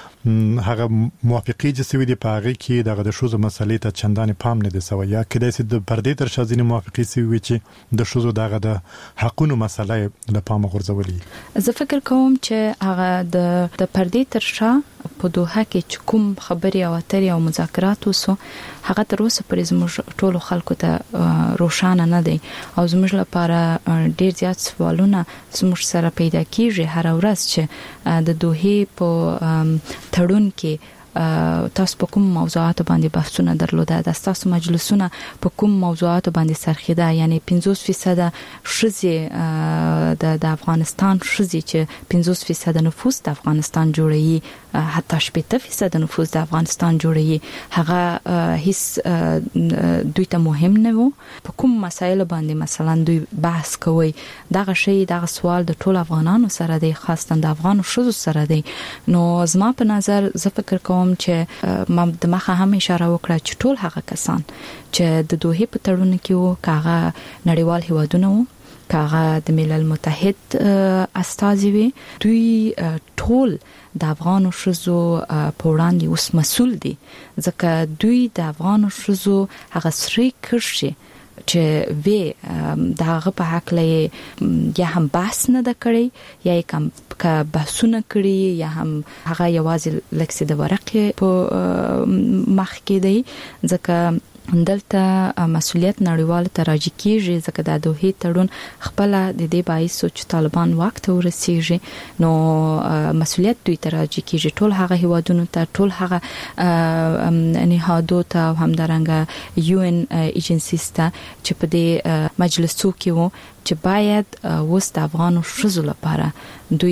ک هغه موافقي چې سوي دی په هغه کې دغه د شوزو مسلې ته چندانې پام نه دی سوي یا کله چې د پردې تر شازینه موافقي سوي چې د شوزو دغه د حقونو مسلې له پام غورځولي زه فکر کوم چې هغه د د پردې تر شا په دوحه کې کوم خبري او اترې او مذاکرات وسو هغه تر اوسه پرې زموږ ټولو خلکو ته روښانه نه دی او زموږ لپاره ډیر زیات سوالونه زموږ سره پیدا کیږي هر ورځ چې د دوحه په تړون کې تاسو په کوم موضوعات باندې بحثونه درلوده د تاسو مجلسونه په کوم موضوعات باندې سرخیده یعنی پنځوس فیصد شزي د د افغانستان شزي چې پنځوس فیصد نفوس د افغانستان جوړي حتی شپږ فیصد نفوس د افغانستان جوړي هغه هیڅ دوی ته مهم نه وو په کوم مسایل باندې مثلا دوی بحث کوي دغه شی دغه سوال د ټول افغانانو سره دی خاصه د افغان شزو سره دی نو زما په نظر زه فکر کوم چې ما د مخه هم اشاره وکړه چې ټول هغه کسان چې د دوحه په تړون کې وو کاغه نړیوال هیوادونه وو کاغه د ملل متحد استازي وي دوی ټول د افغان شزو په وړاندې اوس مسؤل دي ځکه دوی د افغان شزو هغه سری کرشي چې وی داغه په حق لې یا هم بحث نه د کړی یا کوم کا بحثونه کړی یا هم هغه یوازې لکسي د ورقې په مخ کې دی ځکه دلته مسؤلیت نړیوال ته راځي کیږي ځکه د دوحه تړون خپل د دې باعث چې طالبان وخت ورسیږي نو مسؤلیت دوی ته راځي کیږي ټول هغه هیوادونو ته ټول هغه نهادو ته همدارنګه یو ان ایجنسیز ته چې په دې مجلسو کې وو چې باید وست افغان شزو لپاره دوی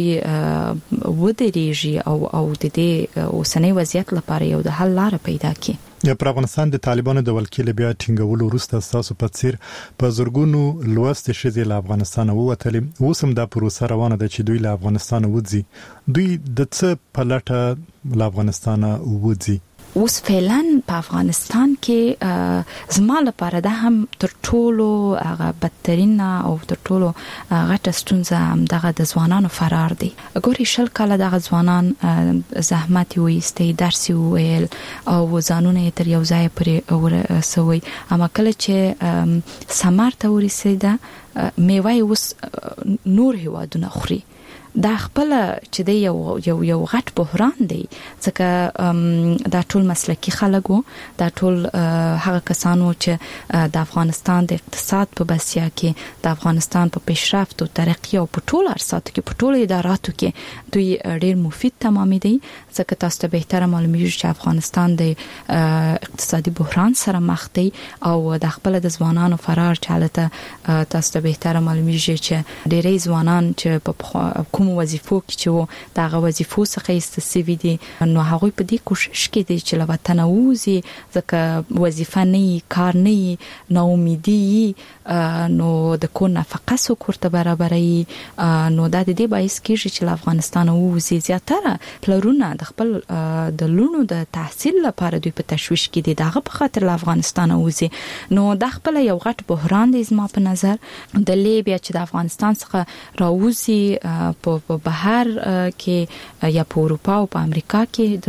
ودرېږي او او د دې اوسنۍ وضعیت لپاره یو د حل لار پیدا کړي په افغانستان د طالبانو د ولکیل بیا ټینګولو وروسته تاسو په څیر په زورګونو لوست شې د افغانستان ووتلې اوس هم د پروسه روانه ده چې دوی له افغانستان وځي دوی د څه په لټه له افغانستان وځي اوس فعلا په افغانستان کې زما لپاره ده هم تر ټولو هغه بدترین او تر ټولو غټه ستونزه هم دغه د ځوانانو فرار دي ګوري شل کاله دغه ځوانان زحمت وېستي درس ویل او ځانونه تر یو ځای پرې ورسوي اما کله چې سمار ته ورسېده میوه اوس نور هیوادونه خوري دا خپل چې دی یو یو یو غټ بحران دی ځکه دا ټول مسلکی خلک وو دا ټول هغه کسانو چې د افغانستان د اقتصاد په بسیا کې د افغانستان په پیشرفت او ترقی او په ټول ارساتو کې په ټول اداراتو کې دوی ډیر مفید تمامې دي ځکه تاسو ته به تر معلومیږي چې افغانستان د اقتصادي بحران سره مخ دی او د خپل د ځوانانو فرار چالته تاسو ته به تر معلومیږي چې ډیرې ځوانان چې په کوم وظیفو کې چې دا وظیفو څخه استفادې دي نو هغه په دې کوشش کې دي چې لوطن ووزي ځکه وظیفه نه کار نه نو امیدي نو د کو نفقه سو کوړه برابرۍ نو دا د دې باعث کېږي چې افغانستان ووزي زیاتره پلرونه د خپل د لونو د تحصیل لپاره دوی په تشويش کې دي دغه په خاطر افغانستان ووزي نو د خپل یو غټ بحران دی زما په نظر د لیبیا چې د افغانستان څخه راوځي په بهر کې یا په اروپا او په امریکا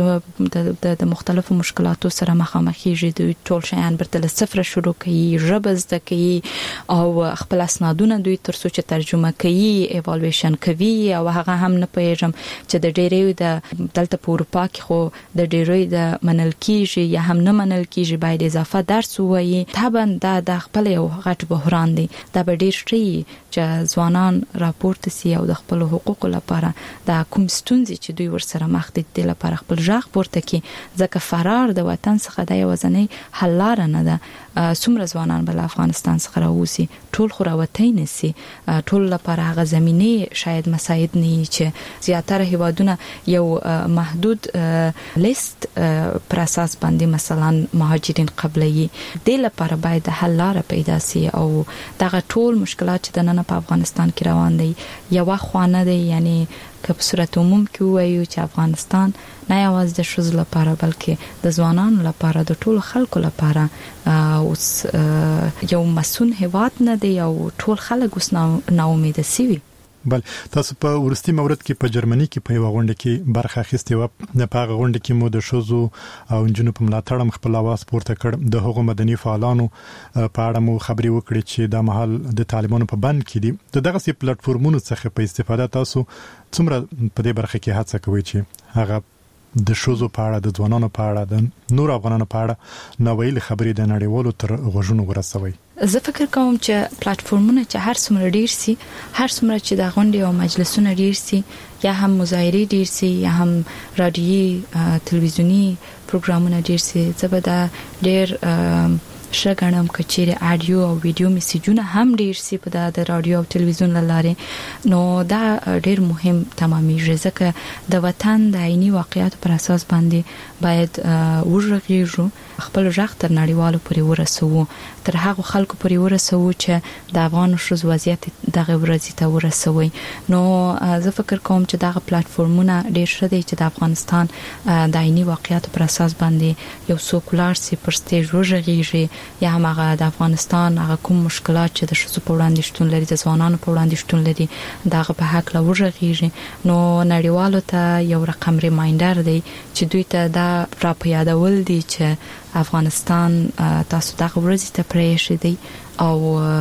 کې د د مختلفو مشکلاتو سره مخامخېږي، دوی ټول شیان برته له صفر شروع کوي، ژبه زده کوي او خپل اسنادونه دوی ترڅو چې ترجمه کوي ایوالویشن کوي او هغه هم نه پېژم چې د ډېرې د دلته په اروپا کې خو د ډېرې د منل کېږي یا هم نه منل کېږي، باید اضافه درس ووایي. طبعا دا د خپل یو غټ بحران دی. دا به ډېر شي چې ځوانان راپورته سي او د خپل حقوقو لپاره د کوم ستونزې چې دوی ورسره مخ دي د لپاره خپل ژغ پورته کړي، ځکه فرار د وطن څخه د یوازینۍ حل لاره نه ده. څومره ځوانان بل افغانستان څخه راوځي، ټول خو راوتی نه سي، ټول لپاره هغه زمینه شاید مساعد نه چې زیاتره هیوادونه یو محدود لیست پر اساس باندې مثلا مهاجرین قبلي، د لپاره باید حل لاره پیدا سي او دغه ټول مشکلات چې د نن په افغانستان کې روان دي یو خوانه دي. یعنی که په صورت عموم کې وایو چې افغانستان نه یوازې د ښځو لپاره بلکې د ځوانانو لپاره د ټولو خلکو لپاره اوس یو مسون هیواد نه دی او ټول خلک اوس ناامیده سوي. بل تاسو په ورستي مورد کې په جرمني کې په یو غونډه کې برخه اخیستې و. نه په غونډه کې مو د شوزو او جنونو په ملاتړ خپل आवाज پورته کړ. د هغو مدني فعالانو په اړه مو خبري وکړې چې د محل د طالبانو په بند کې دي. دغه سي پلیټ فارمونو څخه په استفاده تاسو څومره په دې برخه کې هڅه کوي چې هغه د شوزو په اړه، د ځوانانو په اړه، د نور افغانانو په اړه نوویل خبرې د نړیوالو تر غوږونو ورسوي؟ زه فکر کوم چې پلیټ فارمونه چې هر څومره ډیر سي، هر څومره چې د غونډې او مجلسونه ډیر سي، یا هم مظاهرې ډیر سي، یا هم رادیوي تلویزیونی پروګرامونه ډیر سي، زه به دا ډیر شګنم کچېره اډیو او ویډیو میسجونه هم ډیر سي په د رادیو او تلویزیون لاره. نو دا ډیر مهم تمامېږي ځکه د وطن د عیني واقعیت پر اساس باندې باید ورغېږو، خپل ژغ تر نړیوالو پورې ورسوو، تر هغه خلکو پورې ورسوو چې د افغان ښځو وضعیت دغه ورځې ته ورسوي. نو زه فکر کوم چې دغه پلیټ فارمونه ډیر ښه دي چې د افغانستان د عیني واقعیت پر اساس باندې یو سوکولار سي پر سټیج ورغېږي، یا هم هغه د افغانستان هغه کوم مشکلات چې د ښځو په وړاندې شتون لري، د ځوانانو په وړاندې شتون لري، دغه په حق لا ورغېږي. نو نړیوالو ته یو رقم ریمایندر دی چې دوی ته دا را په یادول دي چې افغانستان تاسو دغه ورځې ته پرېښی دی او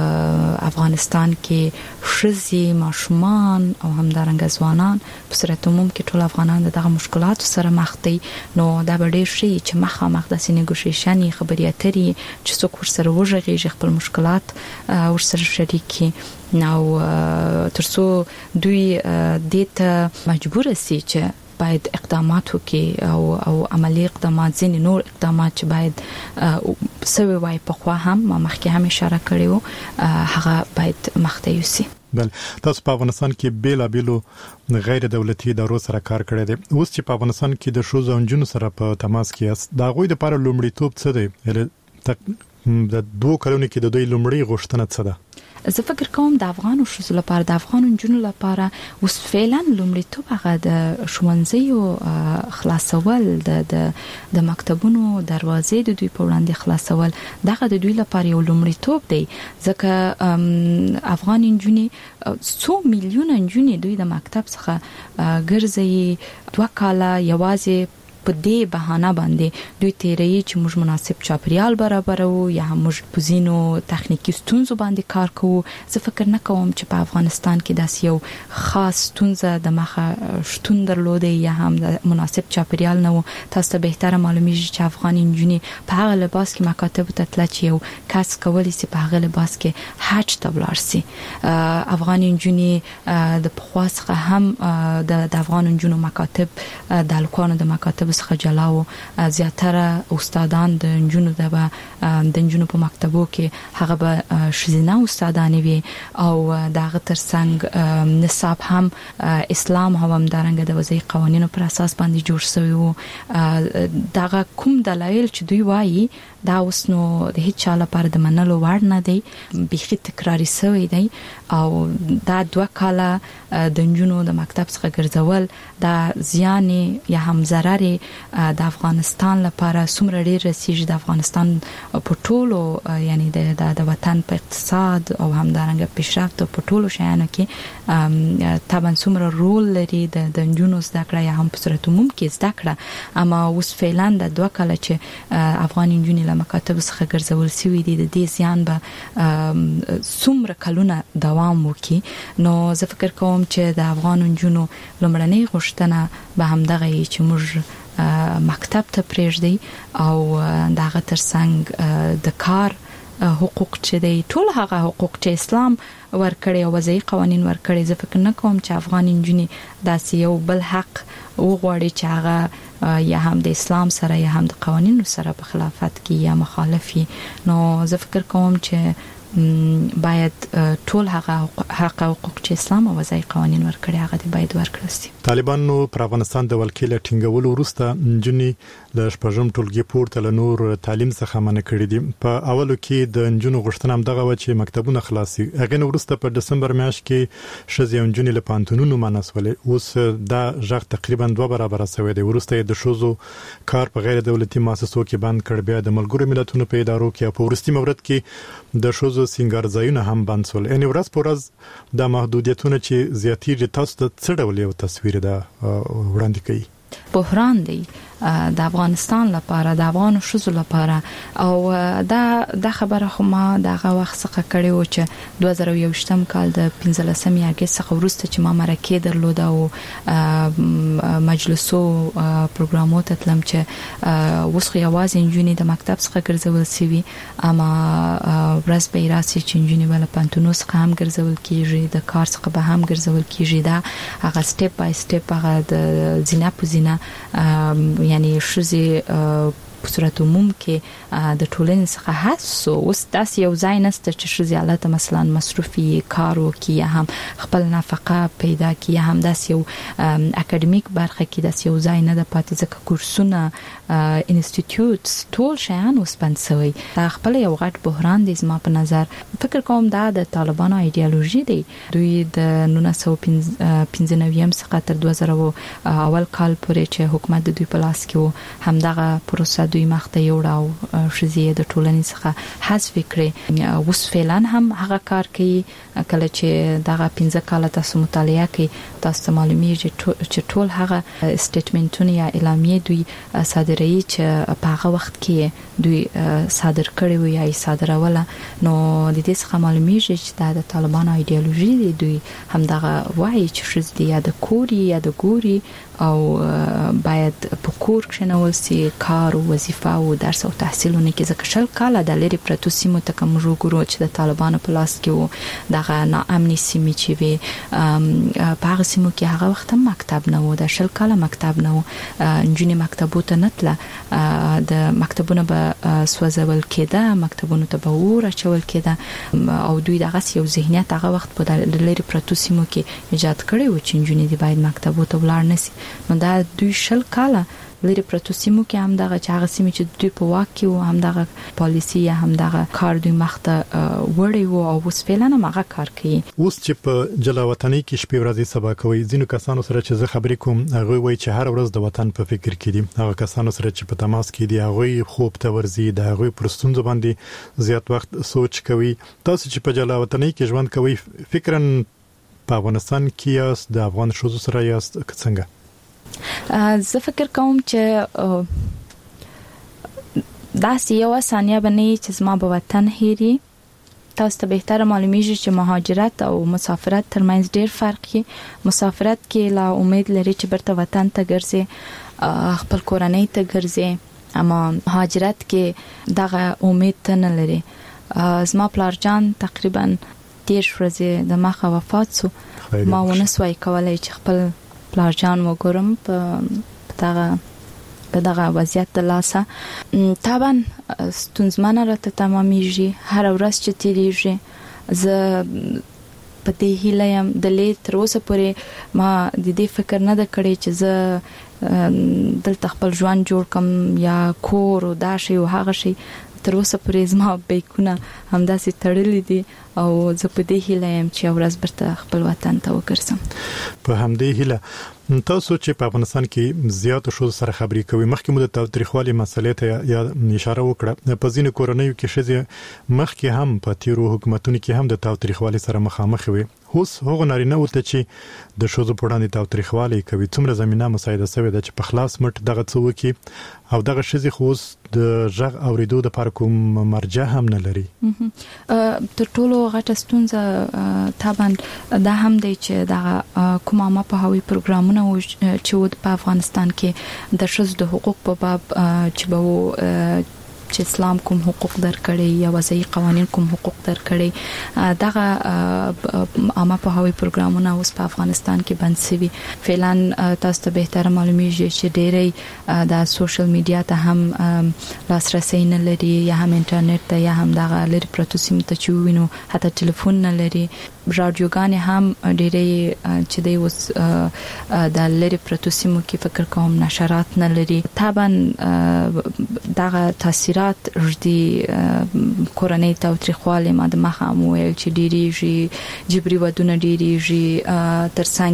افغانستان کې ښځې، ماشومان او همدارنګه ځوانان په صورت عموم کې ټول افغانان دغه مشکلاتو سره مخ دي. نو دا به ډېر شي چې مخامخ داسې نیګوشیشن خبرې اترې چې څوک ورسره وغږېږي، خپل مشکلات ورسره شریک کړي، نو ترڅو دوی دې ته مجبور سي چې باید اقدامات وکړي او او عملی اقدامات، ځینې نور اقدامات چې باید سوي وای په خوا هم ما مخکې هم اشاره کړې وو هغه باید مخته یوسي. بل تاسو په افغانستان کې بیل بیلو غیر دولتي ادارو سره کار کړی دی. اوس چې په افغانستان کې د شوزو او جنونو سره په تماس کې یاست، دا غوي د لپاره لومړیتوب څه دی؟ د دوه کلونو کې د دوی لومړی غوښتنه څه ده؟ زه فکر کوم د افغانو ښځو لپاره، د افغانو نجونو لپاره اوس فعلا لومړیتوب هغه د ښوونځیو خلاصول، د د مکتبونو دروازې د دوی په وړاندې خلاصول، دغه د دوی لپاره یو لومړیتوب دی. ځکه افغان نجونې څو میلیونه نجونې دوی د مکتب څخه ګرځي، دوه کاله یوازې په دې بهانه باندې دوی تیرې چې موږ مناسب چاپریال برابرو یا موږ په زینو تخنیکی ستونزو باندې کار کوو. زه فکر نه کوم چې په افغانستان کې داسې یو خاص ستونزه د مخه شتون درلوده یا هم د مناسب چاپریال نه و. تاسو ته بهتره معلومیږي چې افغان نجونې په هغه لباس کې مکاتب ته تل چې یو کس کولی سي په هغه لباس کې حج ته ولاړ سي. افغان نجونې د پخوا څخه هم د افغان نجونو مکاتب د الکوانو د مکاتب څخه جلاو، زیاتره استادان د نجونو د د نجونو په مکتبو کې هغه به شزینه استادانې وي او دغه ترڅنګ نصاب هم اسلام هم دارنګ د وضعي قوانینو پر اساس باندې جوړ شوی وو. دغه کوم دلایل چې دوی وایي دا اوس نو د هیڅ چا لپاره د منلو وړ نه دی، بيخي تکراری شوی دی او دا دوه کاله د نجونو د مکتب څخه ګرځول دا زیان یا هم ضرر چې د افغانستان لپاره څومره ډیر رسیږي د افغانستان په ټولو یعنی د د وطن په اقتصاد او همدارنګه پیشرفت په ټولو شیانو کې طبعا څومره رول لري د د جنونو زده کړه یا هم په صورت عموم کې زده کړه اما اوس فعلا د دوه کال چې افغان جنونو له مکاتب څخه ګرځول شوی دي د دې زیان به څومره کلونه دوام وکړي نو زه فکر کوم چې د افغان جنونو لمړنۍ غوښتنه به همدغه چې موږ مکتب ته پرېږدي او دغه ترڅنګ د کار حقوق چې دی ټول هغه حقوق چې اسلام ورکړي او وضعي قوانين ورکړي زه فکر نه کوم چې افغان جنونو داسې یو بل حق وغواړي چې هغه یا هم د اسلام سره یا هم د قوانینو سره په خلافت کې یا مخالفي نو زه فکر کوم چې باید ټول هغه حق او حقوق چې اسلام او وضعي قوانين ورکړي هغه دی باید ورکړل شي. طالبانو پر افغانستان د ولکې له ټینګولو وروسته جنې له شپږم ټولګي پورته له نور تعلیم څخه منع کړي دي. په اولو کې د جنونو غوښتنه هم دغه و چې مکتبونه خلاصي. هغه وروسته په دسمبر میاشت کې شزي جنې له پانتونونو مناسولې اوس دا ژغ تقریبا دوه برابر شوی دی. ورسته د شوزو کار په غیر دولتي مؤسسو کې بند کړ بیا د ملګرو ملتونو په ادارو کې په ورستي مورد کې د شوزو سنگار ځایونه هم بند شول. ان ورځ په ورځ د محدودیتونو چې زیاتېږي تاسو ته څه ډول یو تصویر ده وړاندې کوي؟ بحران دی د افغانستان لپاره د افغان شوزو لپاره او دا د خبره خو ما دغه وخت څخه کړی و چې دوه زره یوویشتم کال د پنځلسمې اگست څخه وروسته چې ما مرکه درلوده او مجلسو پروګرامو ته تلم چې اوس خو یوازې انجونی د مکتب څخه ګرځول سوي اما ورځ به راسي چې انجونی ول پانتونو څخه هم ګرځول کیږي د کار څخه به هم ګرځول کیږي دا هغه سټپ بای سټپ هغه د زینا په زینا یعنی شزي په صورت عموم کې د ټولنې څخه حسو اوس داسې یو ځای نشته چې شزي حالت مثلا مصرفي کارو کې یا هم خپل نفقه پیدا کې یا هم داسې یو اکیډمیک برخه کې داسې یو ځای نه د پاتې ځکه کورسونه انسټیټیوټس ټول شیان اوس بند شوی. دا خپل یو غټ بحران دی زما په نظر. فکر کوم دا د طالبانو ایډیالوژي دی. دوی د نولس سوه پنځه نوي څخه تر دوه زره اول کال پورې چې حکومت د دوی په لاس کې و همدغه پروسه دوی مخته یوړاو شزي د ټولنې څخه حذف کړي. اوس فعلا هم هغه کار کوي. کله چې دغه پنځه کاله تاسو مطالعه کوي تاسو معلومیږي چې ټول هغه سټیټمنټونه یا اعلامیه دوی صادروي چې په هغه وخت کې دوی صادر کړي وي یا صادروله نو د دې څخه معلومیږي چې دا د طالبانو ایډیالوژي دی. دوی هم دغه وایي چې شزي یا د کوري یا د ګوري او باید په کور کې نو سي کار او وظیفه او درس او تحصیلونه کې ځکه شل کاله د لری پرتو سیمو ته کوم ورګورو چې د طالبانو په لاس کې وو دغه ناامني سیمې چې وي په هغه سیمو کې هغه وخت مکتب نه وو د شل کاله مکتب نه وو انجونی مکتبو ته نتله د مکتبونو به سوځول کېده مکتبونو ته به ور اچول کېده او دوی دغه یو ذهنیت هغه وخت په لری پرتو سیمو کې ایجاد کړی و چې انجونی دی باید مکتبو ته ولاړ نسی. نو دا دوی شل کاله لري پرتو سیمو کې هم دغه چې هغه سیمې چې دوی په واک کې و هم دغه پالیسی یا هم دغه کار دوی مخته وړي وو او اوس فعلا هغه کار کوي. اوس چې په جلا وطني کې شپې ورځې سبا کوي ځینو کسانو سره چې زه خبرې کوم هغه وایي چې هر ورځ د وطن په فکر کې دي. هغه کسانو سره چې په تماس کې دي هغه خوب ته ورزي د هغه پرستون باندې زیات وخت سوچ کوي. تاسو چې په جلا وطني کې ژوند کوي فکرن په افغانستان کې یاست د افغان شوزو سره یاست څنګه؟ زه فکر کوم چې داسې یو ثانیه باندې چې زما په وطن هېري تاسو ته بهتره معلومیږي چې مهاجرت او مسافرت ترمنځ ډېر فرق دی. مسافرت کې لا امید لري چې برته وطن ته ګرځي خپل کورنۍ ته ګرځي اما مهاجرت کې دغه امید ته نه لري. زما پلار جان تقریبا ډېر ورځې د مخه وفات شو. ما ونه سوای کولای چې خپل پلار جان وګورم په دغه په دغه وضعیت د لاسه. طبعا ستونزمنه راته تمامېږي هر ورځ چې تیریږي. زه په دې هیله یم د لې تر اوسه پورې ما د دې فکر نه د کړی چې زه دلته خپل ژوند جوړ کم یا کور او دا شی او هغه شی. تر اوسه پورې زما بیکونه همداسې تړلې دي او زه په دې هیله يم چې ورځ برته خپل وطن ته وګرځم. په همدې هیله تاسو چې په افغانستان کې زیات شو سره خبري کوي مخکې مو د تاریخوالي مسلې ته یا اشاره وکړه په ځینو کورنیو کې شې مخکې هم په تیرو حکومتونو کې هم د تاریخوالي سره مخامخ وي اوس هغه نارینه وته چې د شوزو په وړاندې تاریخوالي کوي څومره زمينه مساعده شوی د چې په خلاص مټ دغه څو کې او دغه شزي خوس د ژغ اوریدو د پر کوم مرجع هم نه لري. تر ټولو غټه ستونزه طبعا دا هم دی چې دا کومه ما په هوی پروګرامونه چې په افغانستان کې د شزو د حقوق په باب چې به چې اسلام کوم حقوق درکړي یا وضعي قوانين کوم حقوق درکړي دغه عامه په هوی پروګرامونه اوس په افغانستان کې بند شوي. فعلا تاسو ته به تر معلومیږي چې ډېری د سوشل میډیا ته هم لاسرسي نه لري یا هم انټرنیټ ته یا هم دغه لري پروتو سیم ته چې وینو حتی ټلیفون نه لري. رادیوګان هم ډېری چې دی اوس د لري پروتو سیمو کې فکر کوم نشرات نه لري. طبعا دغه تاثیر رات ردی کورنۍ تاریخوالي ما د مخه مویل چې ډیریږي جبري ودونه ډیریږي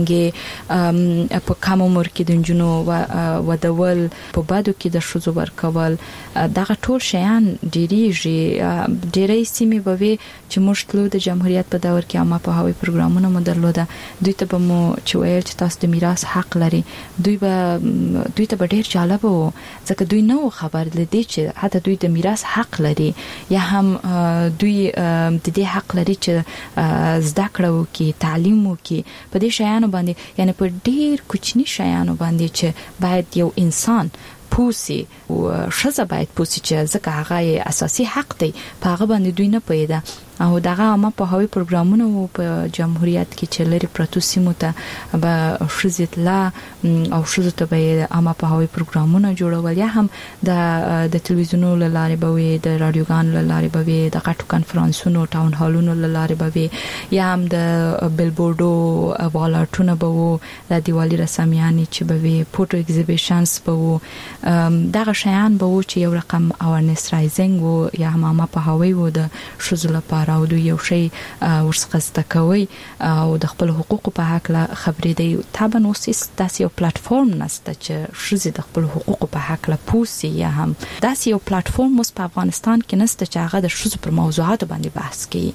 ترڅنګ په کوم عمر کې د جنو ودول په بادو کې د شوزو ورکول دغه ټول شیان ډیریږي. ډیری سیمې به وي چې مشتلو د جمهوریت په دور کې عامه په هوی پروګرامونه مدرلوده دوی ته به مو چې ویل چې تاسو د میراث حق لري دوی به دوی ته ډیر جالب وو ځکه دوی نو خبر لدی چې حتی دوی د میراث حق لري یا هم دوی د دې حق لري چې زده کړو کې تعلیم وکړي په دې شیانو باندې یعنی په ډیر کوچني شیانو باندې چې باید یو انسان پوسی او شزه باید پوسی چې ځکه هغه اساسي حق دی په هغه باندې دوی نه پیدا او دغه عامه په هوی پروګرامونه په جمهوریت کې چې لري پروتو سیمو ته به شزت لا او شزو ته به عامه په هوی پروګرامونه جوړول یا هم د د تلویزیونونو لاره به وي د رادیوګانو لاره به وي د غټو کانفرنسونو ټاون هالونو لاره به وي یا هم د بیلبورډو والارټونو به وو د دیوالي رسمیانې چې به وي فوټو ایگزیبیشنز به وو دغه شیان به وو چې یو رقم اورنس رایزینګ وو یا هم عامه په هوی وو د شزو لپاره او دوی یو شی ورڅخه زده کوي او د خپل حقوقو په حق لا خبرې دی. طبعا اوس داسې یو پلیټفارم نشته چې شزي د خپل حقوقو په حق لا پوسی یا هم داسې یو پلیټفارم اوس په افغانستان کې نشته چې هغه د شزو پر موضوعاتو باندې بحث کوي.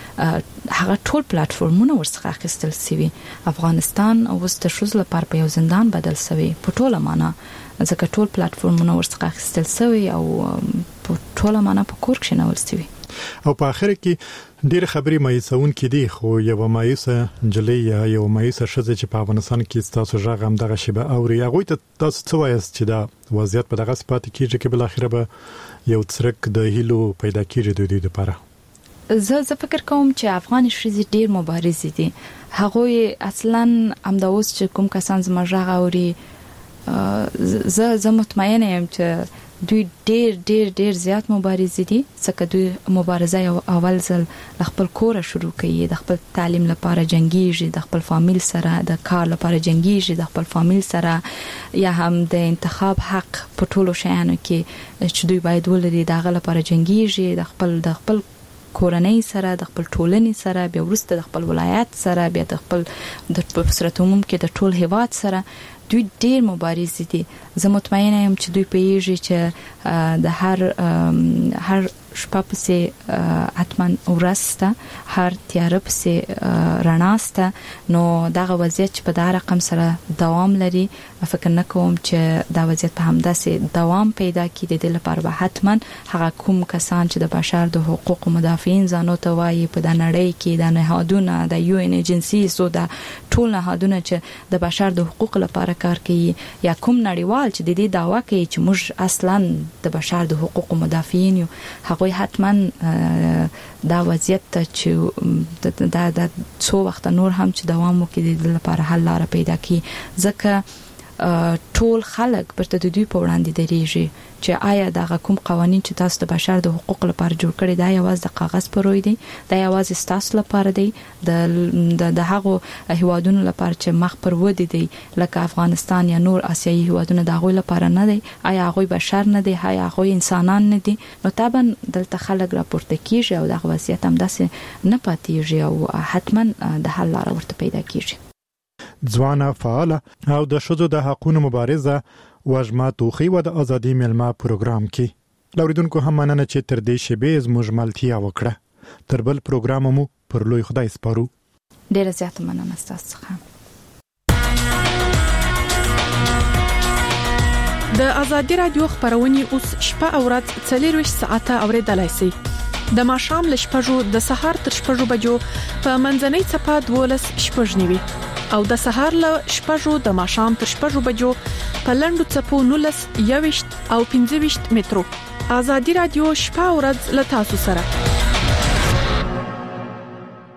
هغه ټول پلیټفارمونه ورڅخه اخیستل شوی. افغانستان اوس د شزو لپاره په یو زندان بدل شوی په ټوله معنا ځکه ټول پلیټفارمونه ورڅخه اخیستل شوی او په ټوله معنا په کور کې نه ورسوي. او په اخر کې ډېر خبري مایسون کې دي خو یو مایسه جلی یا یو مایسه شزه چې په افغانستان کې تاسو ژغ هم دغه شی به اوري هغه ته تاسو څه وایست چې دا وضعیت په دغه سپات کېږي چې بل اخر به یو څرک د هیلو پیدا کېږي د دې لپاره. زه زه فکر کوم چې افغان شزه ډېر مبارز دي هغه اصلا هم د اوس چې کوم کسان زما ژغ اوري زه زه مطمئنه یم چې دوی ډېر ډېر ډېر زیات مبارز دي ځکه دوی مبارزه یو اول ځل خپل کور شروع کوي د خپل تعلیم لپاره جنگیږي د خپل فامیل سره د کار لپاره جنگیږي د خپل فامیل سره یا هم د انتخاب حق په ټولو شیانو کې چې دوی باید ولري دغه لپاره جنگیږي د خپل د خپل کورنۍ سره د خپل ټولنې سره بیا ورسته د خپل ولایت سره بیا د خپل د صورت عموم کې د ټول هیواد سره دوی ډېر مبارز دي. زه مطمئنه یم چې دوی پیږي چې د هر هر شپه پسې اتمن ورسته هر تیار پسې رڼاسته نو دغه وضعیت چې په دا رقم سره دوام لري فکر نه کوم چې دا وضعیت په همداسې دوام پیدا کړي د لپاره به حتما هغه کوم کسان چې د بشر د حقوق مدافعین ځانو ته وایي په د نړۍ کې د نهادونو د یو ان ایجنسی سو د ټول نهادونو چې د بشر د حقوق لپاره کار کوي یا کوم نړیوال چې د دې دعوا کوي چې موږ اصلا د بشر د حقوق مدافعین یو هغه حتما دا وضعیت ته چې دا د څو وخت نور هم چې دوام وکړي د لپاره حل لاره پیدا کړي ځکه ټول خلک برته د دوی په وړاندې درېږي چې آیا دغه کوم قوانين چې تاسو د بشر د حقوقو لپاره جوړ کړی دا یوازې د کاغذ پروي دي دا یوازې تاسو لپاره دی د د هغو هیوادونو لپاره چې مخ پر ودی دي لکه افغانستان یا نور آسیایي هیوادونه د هغوی لپاره نه دی آیا هغوی بشر نه دي آیا هغوی انسانان نه دي نو طبعا دلته خلک راپورته کیږي او دغه وضعیت هم داسې نه پاتېږي او حتما د حل لار ورته پیدا کیږي ځوانه فعال او د شذو د حقوقو مبارزه وجمه توخی و د ازادي ملما پروګرام کې لوریدونکو هم مننه چې تر دې شیبې زموږ ملتیا وکړه تر بل پروګرام مو پر لوی خدای سپارو ډیره زیاته مننه تاسو څخه د ازادي رادیو خبرونه اوس شپه او ورځ څلور ساعته اوریدلای شئ د ماښام ل شپږو د سهار تر شپږو بجو په منځنۍ چپه دولس شپږ نیوي او د سهار ل شپږو د ماښام تر شپږو بجو په لندو چپو نولس یويشت او پنځه ویشت مترو ازادي رادیو شپه او ورځ ل تاسو سره